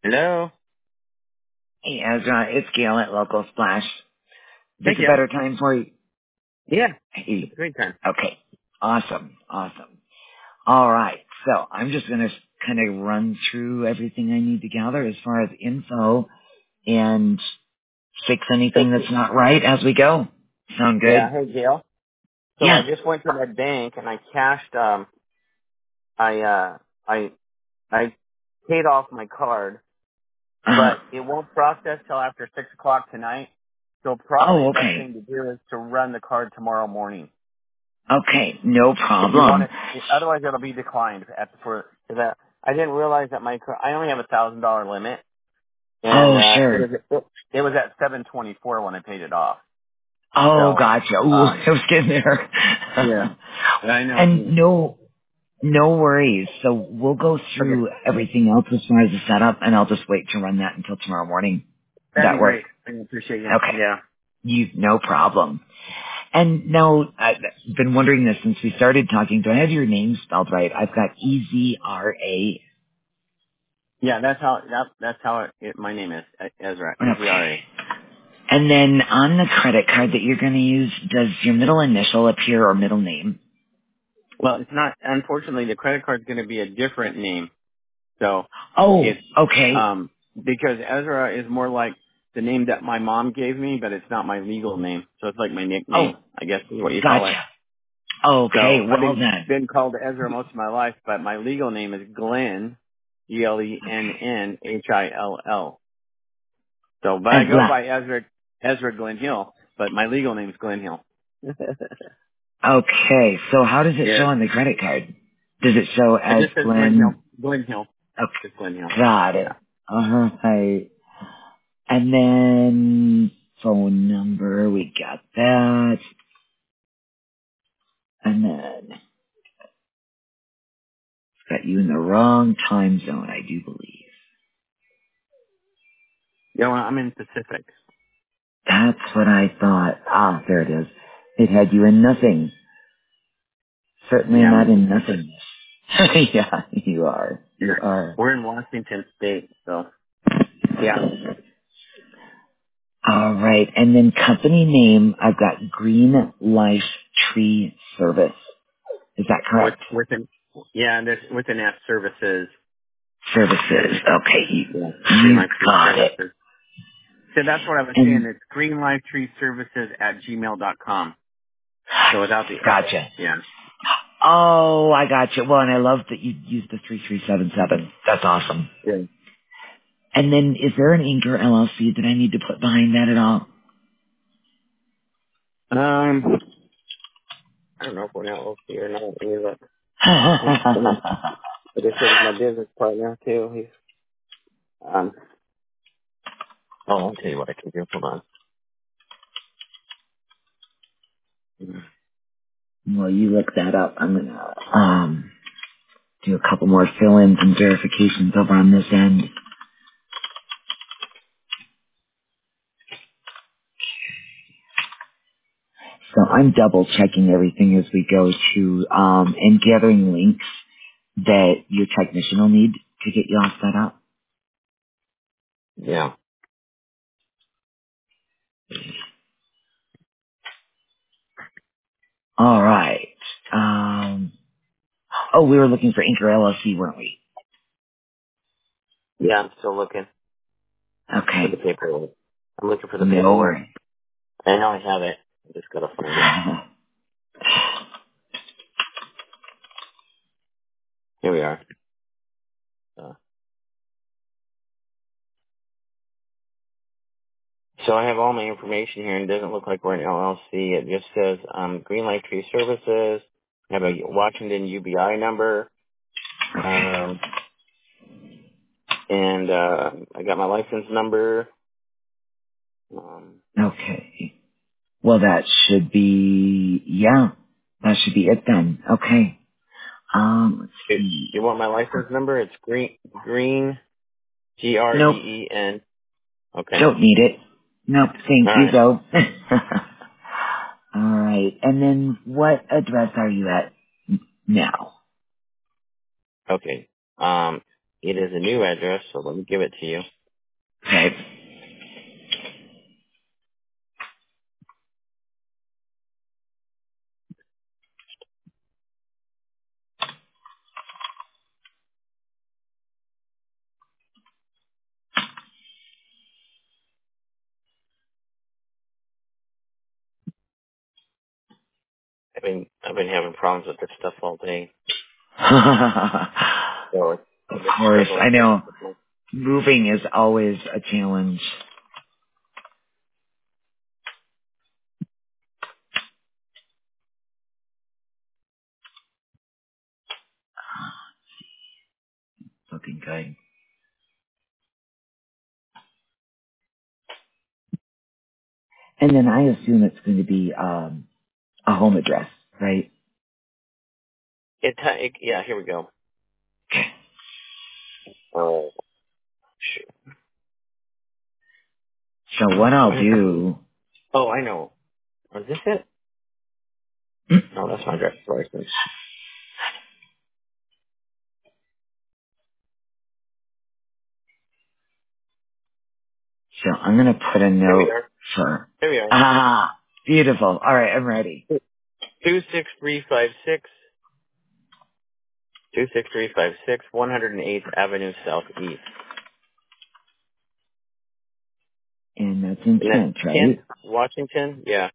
Hello. Hey, Ezra, it's Gail at Local Splash. Is this Hey, a Gail. better time for you? Yeah, it's a Hey, great time. okay. Awesome. All right. So I'm just going to kind of run through everything I need to gather as far as info and fix anything that's not right as we go. Sound Yeah, good? hey, Gail. So I Yeah. just went to my bank and I cashed. I I I paid off my card, Uh, but it won't process till after 6 o'clock tonight. So probably oh, the best okay. thing to do is to run the card tomorrow morning. Okay. No If you want problem. it, otherwise it'll be declined for that. I didn't realize that I only have $1,000 limit, and Oh, sure. it was at 724 when I paid it off. Oh, So gotcha. Ooh, I was getting there. yeah, I And know. no worries. So we'll go Okay. through everything else as far as the setup, and I'll just wait to run that until tomorrow morning. Would That'd that be work? great. I appreciate you. Okay. Yeah. No problem. And now, I've been wondering this since we started talking. Do I have your name spelled right? I've got Ezra. Yeah, that's how my name is, Ezra, Okay. EZRA. And then on the credit card that you're going to use, does your middle initial appear or middle name? Well, it's not, unfortunately, the credit card's going to be a different name. So Oh, it's, okay. because Ezra is more like the name that my mom gave me, but it's not my legal name. So it's like my Oh, nickname, I guess is what you call it. gotcha. Okay, So I've well then. been called Ezra most of my life, but my legal name is Glenn, Glennhill. So, but I And go left. by Ezra Glen Hill, but my legal name is Glen Hill. Okay, so how does it show Yeah. on the credit card? Does it show It as just says Glen Hill. Glenn? Glen Hill. Just Okay, Glen Hill. got Yeah. it. Right. And then phone number, we got that. And then got you in the wrong time zone, I do believe. Yeah, well, I'm in Pacific. That's what I thought. Ah, there it is. It had you in nothing. Certainly Yeah, I'm not in in Pacific. nothingness. Yeah, you are. Yeah. You are. We're in Washington State, so. Yeah. All right. And then company name, I've got Green Life Tree Service. Is that correct? Within, yeah, there's within F services. Services. Okay. Yeah. Green You Life Tree got it. Services. So that's what I was saying. And It's greenlifetreeservices@gmail.com. So without the F. gotcha. Yeah. Oh, I gotcha. Well, and I love that you used the 3377. That's awesome. Yeah. And then is there an Inc. or LLC that I need to put behind that at all? I don't know if we're now LLC or not. Let me look. But this is my business partner too. He's I'll tell you what I can do. Hold on. Well, you look that up. I'm gonna do a couple more fill-ins and verifications over on this end. So I'm double checking everything as we go to and gathering links that your technician will need to get you all set up. Yeah. All right. Oh, we were looking for Inc. or LLC, weren't we? Yeah, I'm still looking for the Okay. paperwork. I'm looking for the No paperwork. worries. I know I have it. I just gotta find it. Here we are. Uh, so I have all my information here, and it doesn't look like we're an LLC. It just says Greenlight Tree Services. I have a Washington UBI number, um, and I got my license number. Okay. Well, that should be, yeah, that should be it then. Okay. Let's see. You want my license number? It's Green Nope. GREEN. Okay. Don't need it. Nope. Thank All you, right. though. All right. And then what address are you at now? Okay. it is a new address, so let me give it to you. Okay. I've been having problems with this stuff all day. So Of course, I know moving is always a challenge. Looking good. And then I assume it's going to be a home address, right? Yeah, here we go. Oh, shoot. So what I'll do... Oh, I know. Is this it? Hmm? No, that's my driver's license. So I'm going to put a Here we note are. for... Here we are. Ah, beautiful. All right, I'm ready. 26356. 26356, 108th Avenue Southeast. And that's in And that's Kent, Kent, right? Washington? Yeah.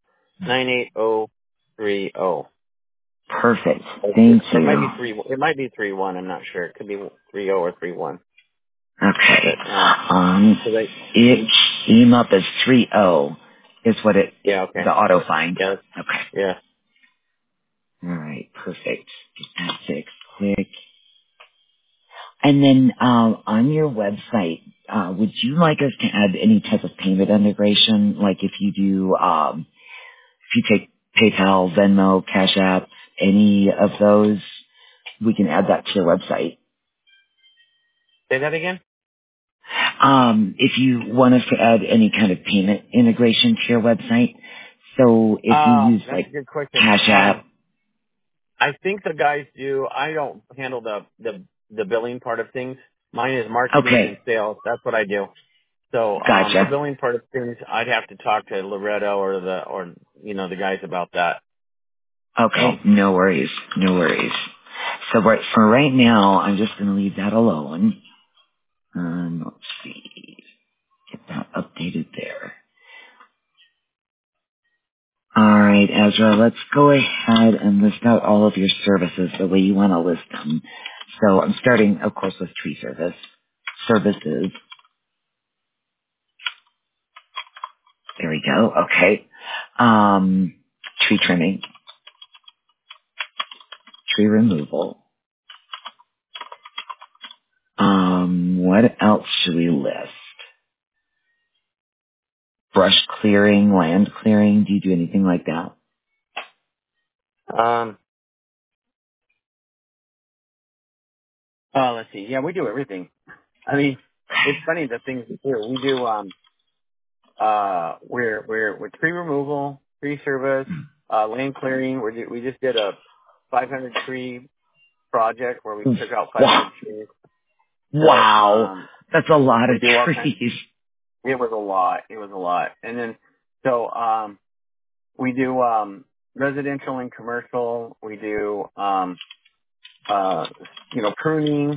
98030. Perfect. It Thank might you. be 3, it might be 31, I'm not sure. It could be 30 or 31. Okay. But, so It came up as 3-0 is what yeah, okay. the auto find. Yeah, Okay. yeah. All right. Perfect. Get that fixed quick. And then on your website, would you like us to add any type of payment integration? Like if you do, if you take PayPal, Venmo, Cash App, any of those, we can add that to your website. Say that again? If you want us to add any kind of payment integration to your website, so if you use That's a like good question. Cash App, I think the guys do. I don't handle the billing part of things. Mine is marketing and okay, sales. That's what I do. So the gotcha. billing part of things, I'd have to talk to Loretto or the guys about that. Okay, So no worries, no worries. So for right now, I'm just going to leave that alone. Let's see, get that updated there. All right, Ezra, let's go ahead and list out all of your services the way you want to list them. So I'm starting, of course, with tree services. There we go. Okay. Tree trimming, tree removal. What else should we list? Brush clearing, land clearing. Do you do anything like that? let's see. Yeah, we do everything. I mean, it's funny the things we do. We do we're tree removal, tree service, land clearing. We just did a 500 tree project where we took out 500 trees. So Wow. That's a lot we of do all kinds. trees. It was a lot. It was a lot. And then so we do residential and commercial. We do pruning.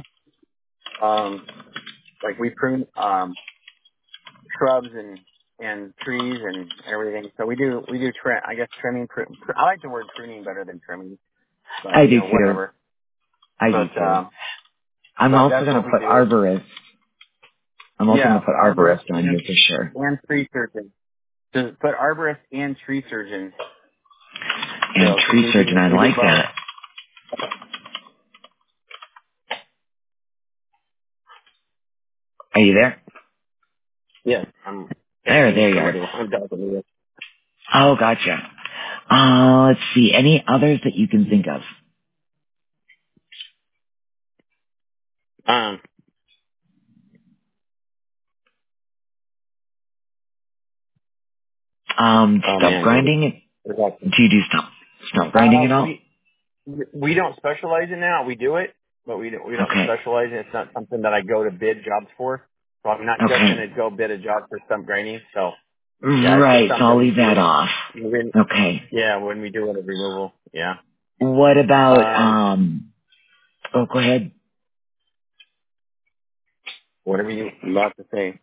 Like we prune shrubs and trees and everything. So we do I guess trimming. I like the word pruning better than trimming, but I do too. whatever. I do But too. I'm but also that's going what to we put do. arborist. I'm also going Yeah, to put arborist arborist on here for sure. and tree surgeon. Just put arborist and tree surgeon. And So because tree surgeon, I we do like both. that. Are you there? Yes, I'm texting There with you are. somebody while I'm talking to you. Oh, gotcha. Let's see. Any others that you can think of? Um, oh Stump man, grinding? what is Do you do stump grinding at all? we don't specialize in that. We do it. but we don't Okay. specialize in it. It's not something that I go to bid jobs for. So I'm not just Okay. going to go bid a job for stump grinding. So yeah, it's just Right. So something that I'll we leave that do. off. Okay. When we do a removal. Yeah. What about, Um, go ahead. whatever you about to say.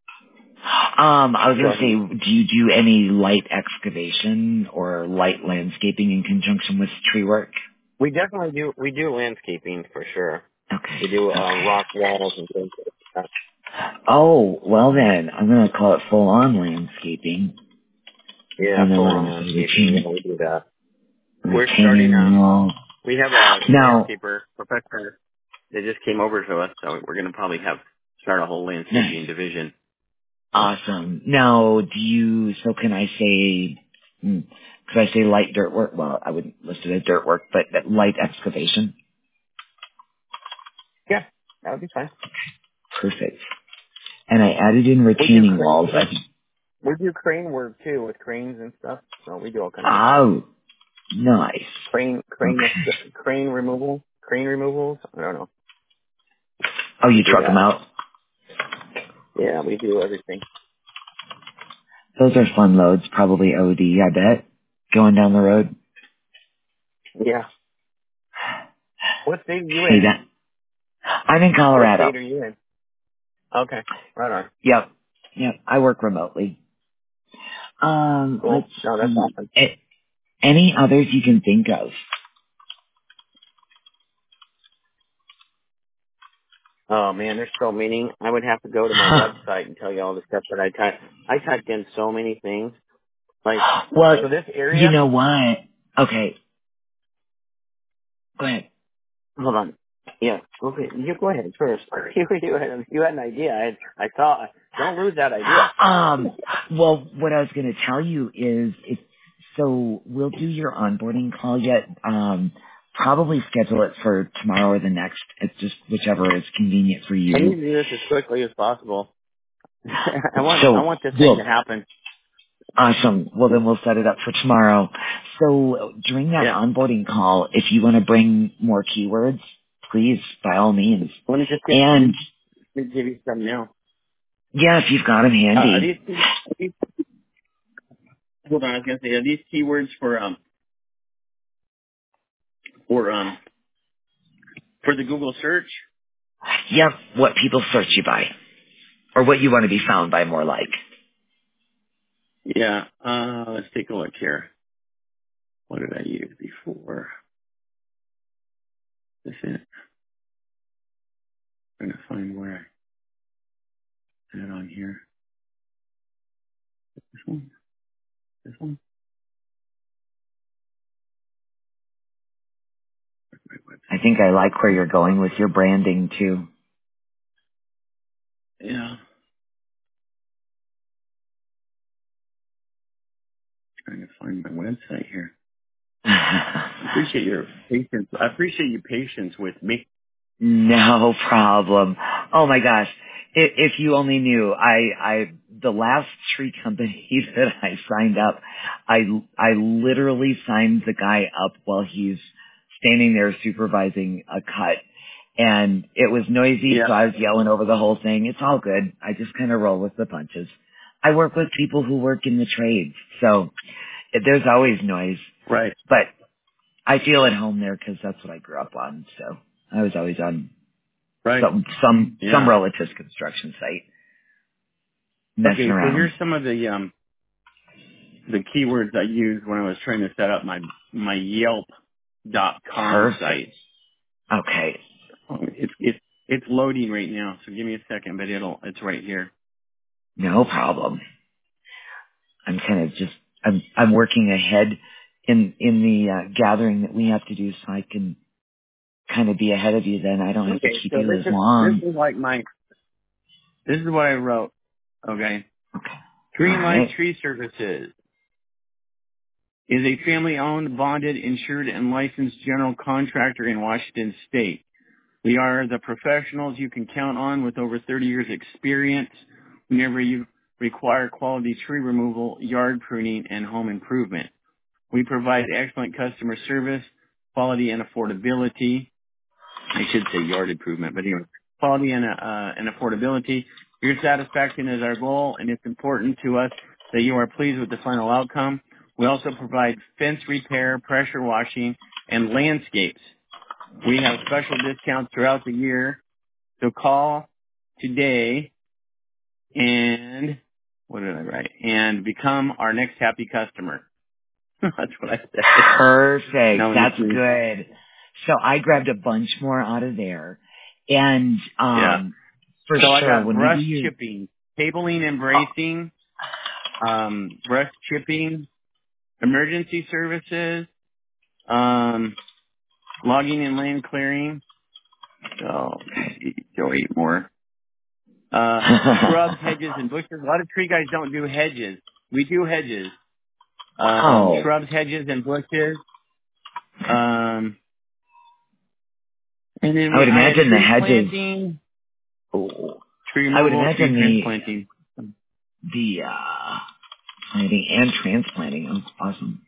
I was Go going to ahead. say, do you do any light excavation or light landscaping in conjunction with tree work? We definitely do. We do landscaping for sure. Okay. We do Okay. rock walls and things like that. Oh, well then, I'm going to call it full-on landscaping. Yeah, And then full we're on going to say landscaping. Yeah, we do that. We're starting. retaining wall. We have a Now, landscaper professor that just came over to us, so we're going to probably start a whole nice. landscaping division. Awesome. Now, can I say, could I say light dirt work? Well, I wouldn't list it as dirt work, but light excavation? Yeah, that would be fine. Perfect. And I added in We do retaining walls. we do crane work too with cranes and stuff. So we do all kinds of stuff. Oh, nice. Okay. Crane removal, crane removals. I don't know. Oh, you We do truck them that. out? Yeah, we do everything. Those are fun loads, probably OD, I bet, going down the road. Yeah. What state are you Say in? that. I'm in What Colorado. state are you in? Okay, right on. Yep. Yep. I work remotely. Cool. Let's No, that's see. awesome. Any others you can think of? Oh man, there's so many. I would have to go to my website and tell you all the stuff that I typed. I typed in so many things. Like, Well, so this you area, know what? Okay, go ahead. hold on. Yeah, okay, you go ahead first. You had an idea. I saw, don't lose that idea. Well, what I was going to tell you is, so we'll do your onboarding call yet. Probably schedule it for tomorrow or the next. It's just whichever is convenient for I you. need to do this as quickly as possible. I So, want this thing to well, happen. awesome. Well, then we'll set it up for tomorrow. So during that Yeah. onboarding call, if you want to bring more keywords, please, by all means. Let me And give you some now. yeah, if you've got them Are handy. these, hold on, I was going to say, are these keywords for the Google search? Yep, what people search you by. Or what you want to be found by more like. Yeah. Let's take a look here. What did I use before? This is I'm trying to find where I put it on here. This one? This one? My I website. think I like where you're going with your branding too. Yeah. Trying to find my website here. I appreciate your patience. I appreciate your patience with me. No problem. Oh my gosh. If you only knew, the last tree company that I signed up, I literally signed the guy up while he's standing there supervising a cut. And it was noisy, Yeah. so I was yelling over the whole thing. It's all good. I just kind of roll with the punches. I work with people who work in the trades, so there's always noise. Right. But I feel at home there because that's what I grew up on. So I was always on Right. some Yeah. relative's construction site messing Okay, so around. here's some of the keywords I used when I was trying to set up my Yelp.com Perfect. site. Okay. Oh, it's loading right now, so give me a second, but it's right here. No problem. I'm kind of just I'm working ahead in the gathering that we have to do, so I can kind of be ahead of you. Then I don't have to Okay, keep so you as long. this is what I wrote. Okay, Okay. All Greenlight right. Tree Services is a family-owned, bonded, insured, and licensed general contractor in Washington State. We are the professionals you can count on with over 30 years experience whenever you require quality tree removal, yard pruning, and home improvement. We provide excellent customer service, quality, and affordability. I should say yard improvement, but anyway, quality and affordability. Your satisfaction is our goal, and it's important to us that you are pleased with the final outcome. We also provide fence repair, pressure washing, and landscapes. We have special discounts throughout the year, so call today and, what did I write? And become our next happy customer. That's what I said. Perfect. No, That's good. So I grabbed a bunch more out of there. And yeah. for so sure, I got when brush we do chipping, cabling and bracing, brush chipping, emergency services, logging and land clearing. So, go 8 more. Shrubs, hedges, and bushes. A lot of tree guys don't do hedges. We do hedges. Shrubs, hedges, and bushes. And then I would imagine the tree hedges. planting, Oh, tree removal, I would imagine tree transplanting. the planting and transplanting. Oh, awesome.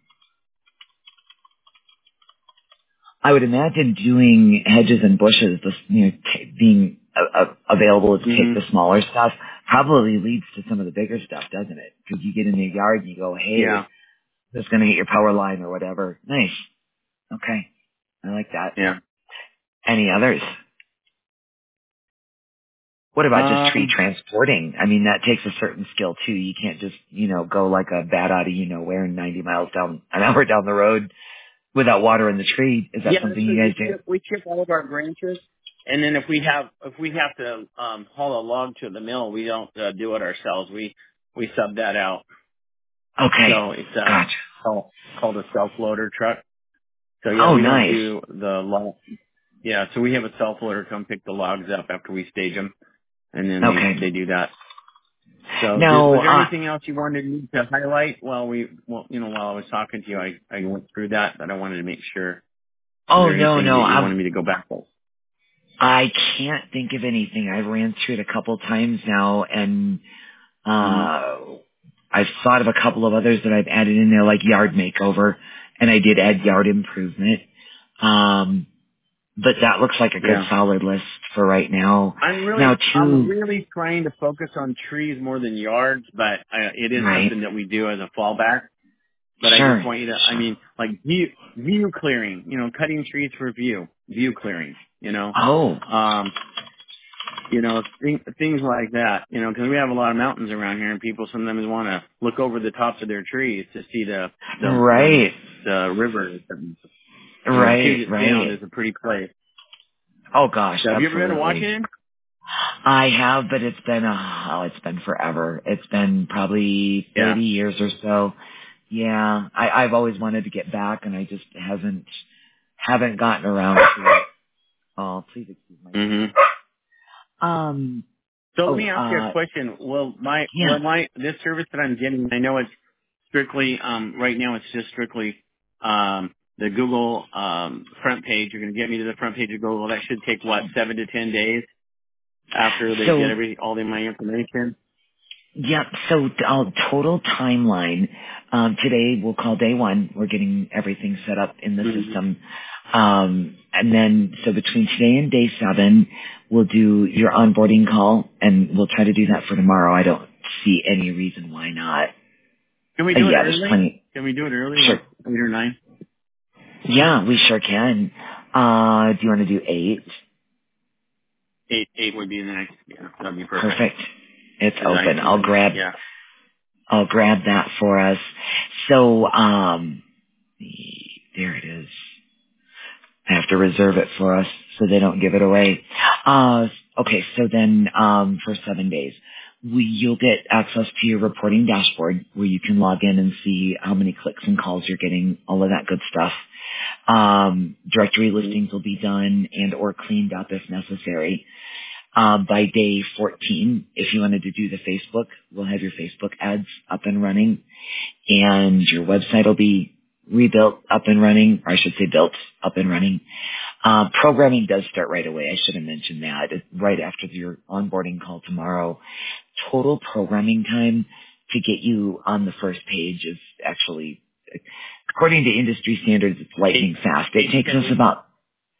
I would imagine doing hedges and bushes, being available to take the smaller stuff, probably leads to some of the bigger stuff, doesn't it? Because you get in your yard and you go, hey, Yeah. this is going to get your power line or whatever. Nice. Okay. I like that. Yeah. Any others? What about just tree transporting? I mean, that takes a certain skill too. You can't just, go like a bat out of nowhere and 90 miles down an hour down the road without water in the tree. Is that something you guys do? We chip all of our branches, and then if we have to haul a log to the mill, we don't do it ourselves. We sub that out. Okay. So it's gotcha. called a self loader truck. So yeah, we nice. don't do the log. Yeah, so we have a self loader come pick the logs up after we stage them, and then they do that. So now, was there anything else you wanted me to highlight while I was talking to you? I went through that, but I wanted to make sure. Oh, was there anything no. that you wanted me to go back with? I can't think of anything. I ran through it a couple times now, and I've thought of a couple of others that I've added in there, like yard makeover, and I did add yard improvement. But that looks like a good solid list for right now. I'm really trying to focus on trees more than yards, but it is something that we do as a fallback. But I just want you to, like view clearing, cutting trees for view clearing, things like that, because we have a lot of mountains around here, and people sometimes want to look over the tops of their trees to see the river. Puget Sound is a pretty place. Oh gosh, so have you ever been to Washington? I have, but it's been forever. It's been probably 30 years or so. Yeah, I've always wanted to get back, and I just haven't gotten around to it. Oh, please excuse my. So let me ask you a question. Will this service that I'm getting? I know it's strictly right now. It's just strictly the Google front page. You're going to get me to the front page of Google. That should take 7 to 10 days after they get all my information. Yep. So total timeline. Today we'll call day 1. We're getting everything set up in the system. And then, so between today and day 7, we'll do your onboarding call, and we'll try to do that for tomorrow. I don't see any reason why not. Can we do it early? Can we do it early? Sure. Like 8 or 9? Yeah, we sure can. Do you want to do 8? 8 would be the next. Yeah, that'd be perfect. Perfect. It's open. I'll grab that for us. So, there it is. I have to reserve it for us so they don't give it away. Okay, so then for 7 days, you'll get access to your reporting dashboard where you can log in and see how many clicks and calls you're getting, all of that good stuff. Directory listings will be done and or cleaned up if necessary. By day 14, if you wanted to do the Facebook, we'll have your Facebook ads up and running, and your website will be rebuilt, up and running, or I should say built, up and running. Programming does start right away. I should have mentioned that. Right after your onboarding call tomorrow. Total programming time to get you on the first page is actually, according to industry standards, it's lightning fast. It takes us about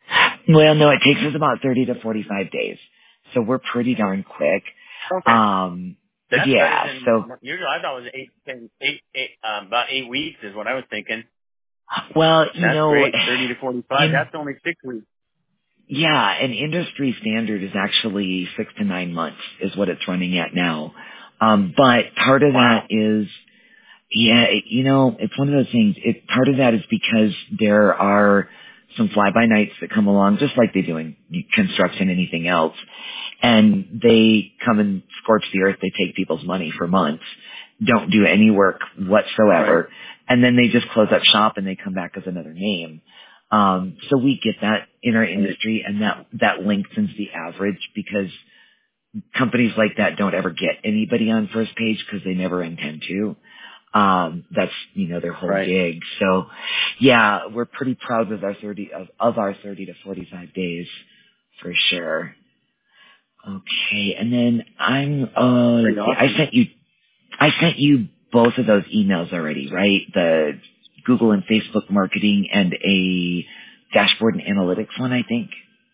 Well, no, it takes us about 30 to 45 days. So we're pretty darn quick. Okay. That's Yeah, better than so, usually. I thought it was about 8 weeks is what I was thinking. well, That's great. 30 to 45. That's only 6 weeks. yeah, an industry standard is actually 6 to 9 months is what it's running at now. But part of Wow. that is, yeah, it's one of those things. Part of that is because there are some fly-by-nights that come along, just like they do in construction, anything else. And they come and scorch the earth. They take people's money for months, don't do any work whatsoever. Right. And then they just close up shop and they come back as another name. So we get that in our industry, and that lengthens the average because companies like that don't ever get anybody on first page because they never intend to. That's, their whole Right. gig. So yeah, we're pretty proud of our 30 to 45 days for sure. Okay. And then Pretty awesome. I sent you both of those emails already, right? The Google and Facebook marketing and a dashboard and analytics one, I think.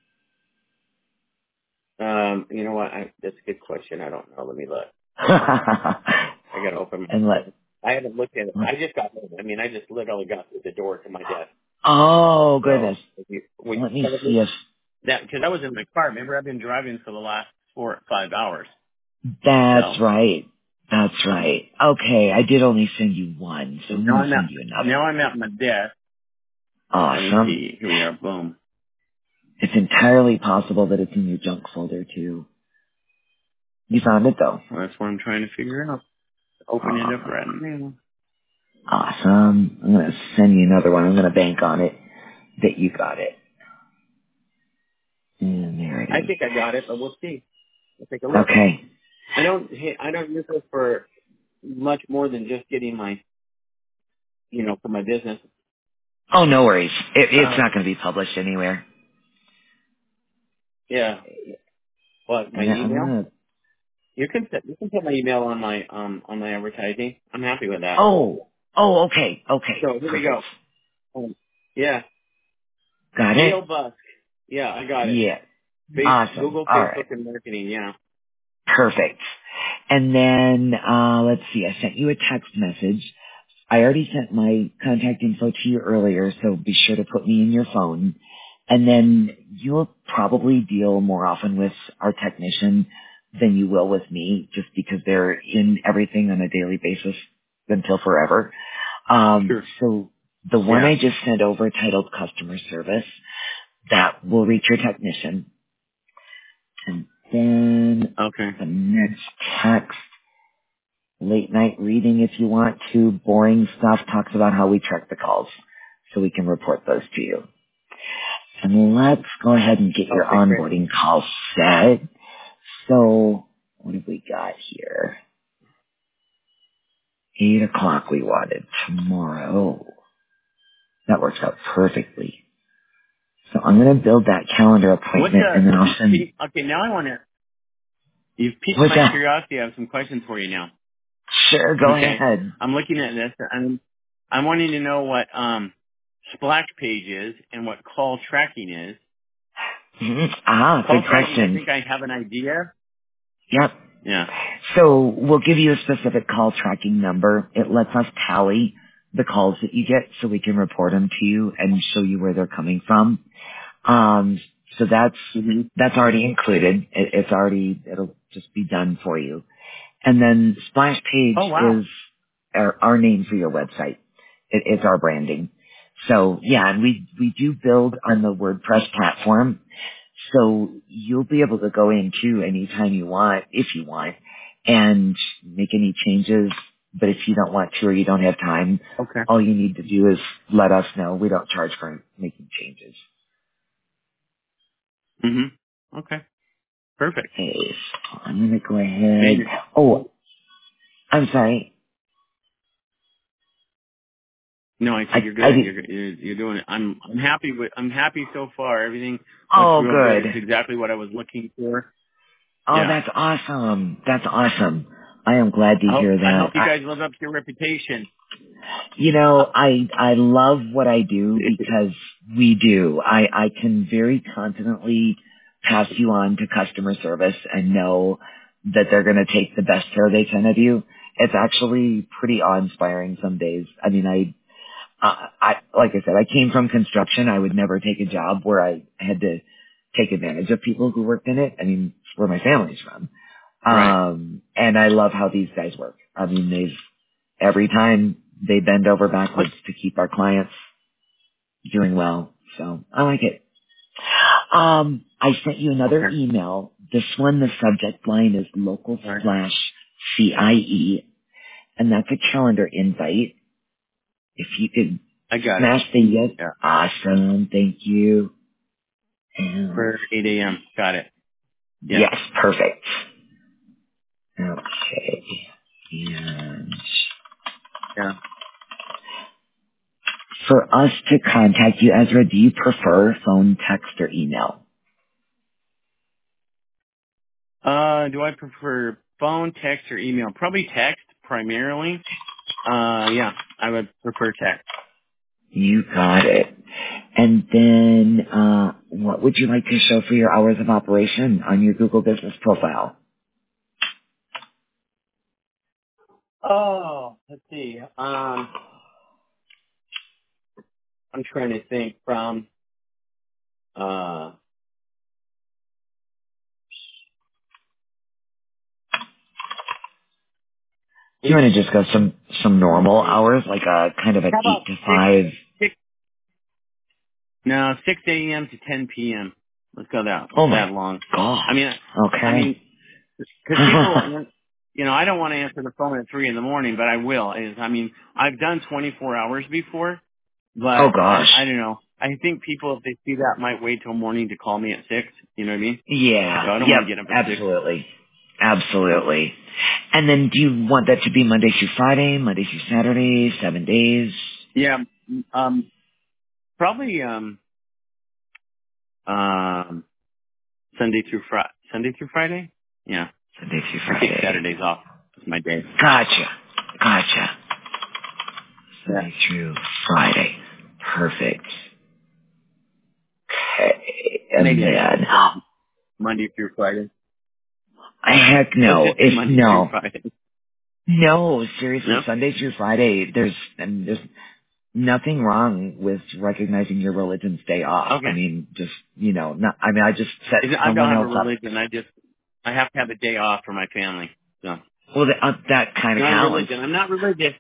You know what? That's a good question. I don't know. Let me look. I got to open and my. I haven't looked at it. I just got home. I mean, I just literally got through the door to my desk. Oh, So goodness. when Let you me told see me if that, because I was in my car. Remember, I've been driving for the last 4 or 5 hours. that's So right. That's right. Okay, I did only send you one, so I'm now going to send you another. I'm at my desk. Let me Awesome. see. Here we are. Boom. It's entirely possible that it's in your junk folder, too. You found it, though. Well, that's what I'm trying to figure out. Open it up right now. Awesome. I'm going to send you another one. I'm going to bank on it that you got it. And there it I is. think I got it, but we'll see. We'll take a look. Okay. I don't use this for much more than just getting my, for my business. Oh, no worries. It's not going to be published anywhere. Yeah. What, my And I'm email? going to... You can put my email on my advertising. I'm happy with that. Oh, okay. Okay. So here we Perfect. go. Yeah. Got it? Geo Busk. Yeah, I got it. Yeah. Awesome. Google, All right. Facebook, and marketing. Yeah. Perfect. And then, let's see, I sent you a text message. I already sent my contact info to you earlier, so be sure to put me in your phone. And then you'll probably deal more often with our technician than you will with me, just because they're in everything on a daily basis until forever. Sure. So the one Yeah. I just sent over titled Customer Service, that will reach your technician. And then Okay. the next text, late night reading if you want to, boring stuff, talks about how we track the calls so we can report those to you. And let's go ahead and get your Okay, great. onboarding call set. So what have we got here? 8 o'clock we wanted tomorrow. That works out perfectly. So I'm going to build that calendar appointment and then I'll send... Okay, now I want to, you've piqued What's my that? curiosity. I have some questions for you now. Sure, go Okay. ahead. I'm looking at this. I'm wanting to know what, splash page is and what call tracking is. Call Good tracking, I question. think I have an idea. Yep. Yeah. So we'll give you a specific call tracking number. It lets us tally the calls that you get so we can report them to you and show you where they're coming from. So hmm that's already included. It'll just be done for you. And then Splash Page Oh, wow. is our name for your website. It's our branding. So yeah, and we do build on the WordPress platform. So you'll be able to go in too anytime you want, if you want, and make any changes. But if you don't want to or you don't have time, Okay. all you need to do is let us know. We don't charge for making changes. hmm Okay. Perfect. Okay, so I'm going to go Man, ahead. Oh, I'm sorry. no, I said you're I good. did. You're doing it. I'm happy so far. Everything looks Oh, real good. good. It's exactly what I was looking for. Oh, Yeah. that's awesome. That's awesome. I am glad to hear I that. hope you guys live up to your reputation. You know, I love what I do because we do. I can very confidently pass you on to customer service and know that they're going to take the best care they can of you. It's actually pretty awe-inspiring some days. I mean, like I said, I came from construction. I would never take a job where I had to take advantage of people who worked in it. I mean, it's where my family's from. Right. And I love how these guys work. I mean, every time they bend over backwards to keep our clients doing well. So I like it. I sent you another email. This one, the subject line is local slash CIE, and that's a calendar invite. If you could I got smash it. the yes. Yeah. Awesome. Thank you. And For 8 a.m. Got it. Yeah. yes, perfect. Okay. And Yeah. for us to contact you, Ezra, do you prefer phone, text, or email? Do I prefer phone, text, or email? Probably text primarily. Yeah, I would prefer text. You got it. And then, what would you like to show for your hours of operation on your Google Business profile? Oh, let's see. I'm trying to think from, You want to just go some normal hours, like a kind of an how 8 about to 5? 6 a.m. to 10 p.m. Let's go Oh that my long. gosh. I Okay. mean, because people, I don't want to answer the phone at 3 in the morning, but I will. I've done 24 hours before, Oh but gosh. I don't know. I think people, if they see that, might wait till morning to call me at 6. You know what I mean? Yeah. So I don't Yep. want to get up at 6. Absolutely. Absolutely. And then do you want that to be Monday through Friday, Monday through Saturday, 7 days? Yeah. Probably, Sunday through Friday? Yeah. Sunday through I take Friday. Saturdays off. It's my day. Gotcha. Yeah. Sunday through Friday. Perfect. Okay. And Maybe I should then, have said Monday through Friday. heck Let's no. just say Monday through Friday. No, seriously, No? Sunday through Friday, there's nothing wrong with recognizing your religion's day off. I Okay. mean, I just set I don't someone have a else up. religion. I have to have a day off for my family. So, Well, that kind of not a counts. religion. I'm not religious.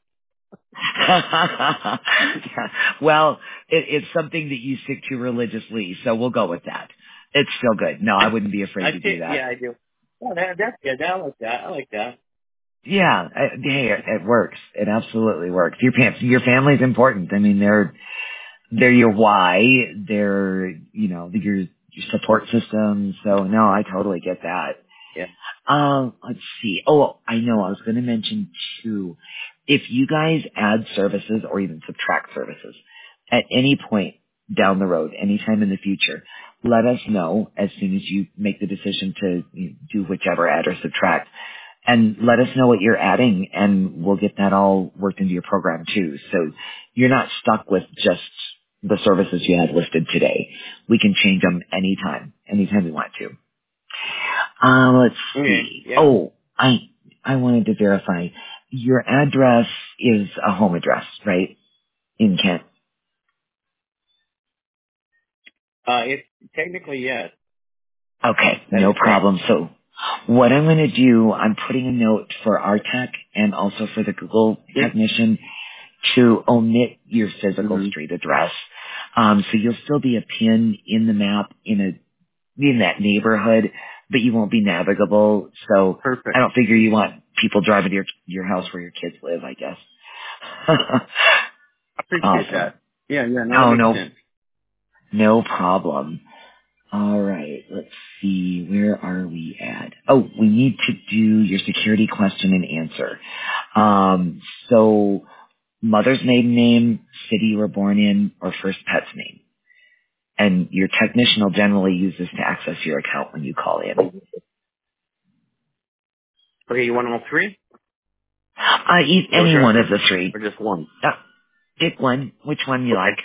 Well, it's something that you stick to religiously, so we'll go with that. It's still good. No, I wouldn't be afraid to do that. Yeah, I do. Oh, that's good. I like that. I like that. Yeah, hey, it works. It absolutely works. Your family's important. I mean, they're your why. They're your support system. So no, I totally get that. Yeah. Let's see. Oh, I know. I was going to mention too, if you guys add services or even subtract services at any point down the road, anytime in the future, let us know as soon as you make the decision to do whichever add or subtract. And let us know what you're adding, and we'll get that all worked into your program too. So you're not stuck with just the services you had listed today. We can change them anytime we want to. Let's Okay. see. Yeah. Oh, I wanted to verify. Your address is a home address, right? In Kent. It's technically yes. Okay, That is no correct. problem. So what I'm going to do, I'm putting a note for our tech and also for the Google Yep. technician to omit your physical Mm-hmm. street address. So you'll still be a pin in the map in that neighborhood, but you won't be navigable. So I Perfect. don't figure you want people driving to your house where your kids live, I guess. I appreciate Awesome. that. Yeah. No, that Oh, makes sense. no problem. All right. Let's see. Where are we at? Oh, we need to do your security question and answer. So mother's maiden name, city you were born in, or first pet's name. And your technician will generally use this to access your account when you call in. Okay, you want all three? Any one of the three. Or just one? Pick one. Which one you like?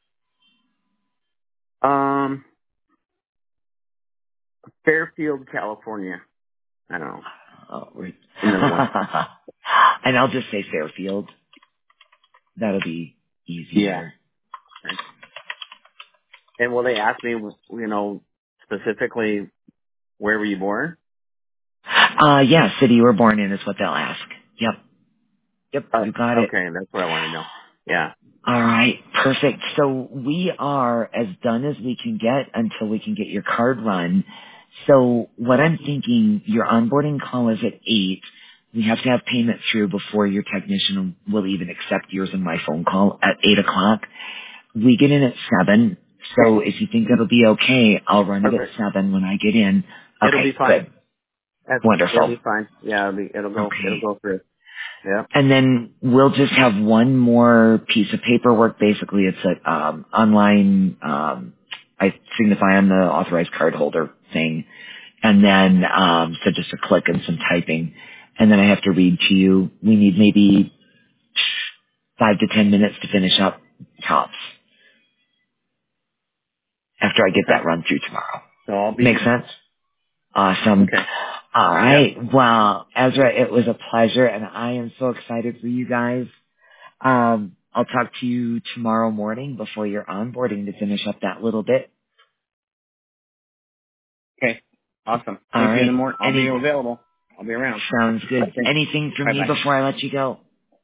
Fairfield, California. I don't know. Oh, and I'll just say Fairfield. That'll be easier. Yeah. And will they ask me, specifically, where were you born? Yeah, city you were born in is what they'll ask. Yep, you got it. Okay, that's what I want to know. Yeah. All right, perfect. So we are as done as we can get until we can get your card run. So what I'm thinking, your onboarding call is at 8. We have to have payment through before your technician will even accept yours and my phone call at 8 o'clock. We get in at 7. So if you think that'll be okay, I'll run it at 7 when I get in. Okay, it'll be fine. Good. Wonderful. It'll be fine. Yeah, it'll go through. Yeah. And then we'll just have one more piece of paperwork. Basically, it's an online, I signify I'm the authorized card holder thing. And then, so just a click and some typing. And then I have to read to you. We need maybe 5 to 10 minutes to finish up tops after I get that run through tomorrow. So I'll be. Make sense? Awesome. Okay. All right. Yep. Well, Ezra, it was a pleasure, and I am so excited for you guys. I'll talk to you tomorrow morning before your onboarding to finish up that little bit. Okay. Awesome. All Thank you in the right. morning. I'll be available. I'll be around. Sounds good. Anything from me before I let you go?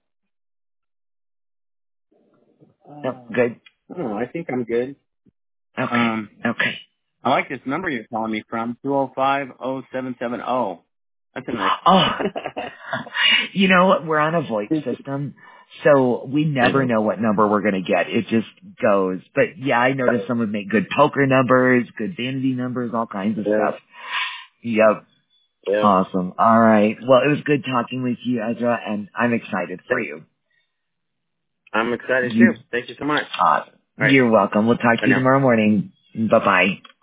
Nope. Good. I think I'm good. Okay. Okay. I like this number you're calling me from, 205-0770. That's a nice. Oh, you know what? We're on a VoIP system, so we never know what number we're going to get. It just goes. But yeah, I noticed some would make good poker numbers, good vanity numbers, all kinds of stuff. Yep. Awesome. All right. Well, it was good talking with you, Ezra, and I'm excited for you. I'm excited too. Thank you so much. Awesome. Right. You're welcome. We'll talk to you tomorrow morning. Bye-bye.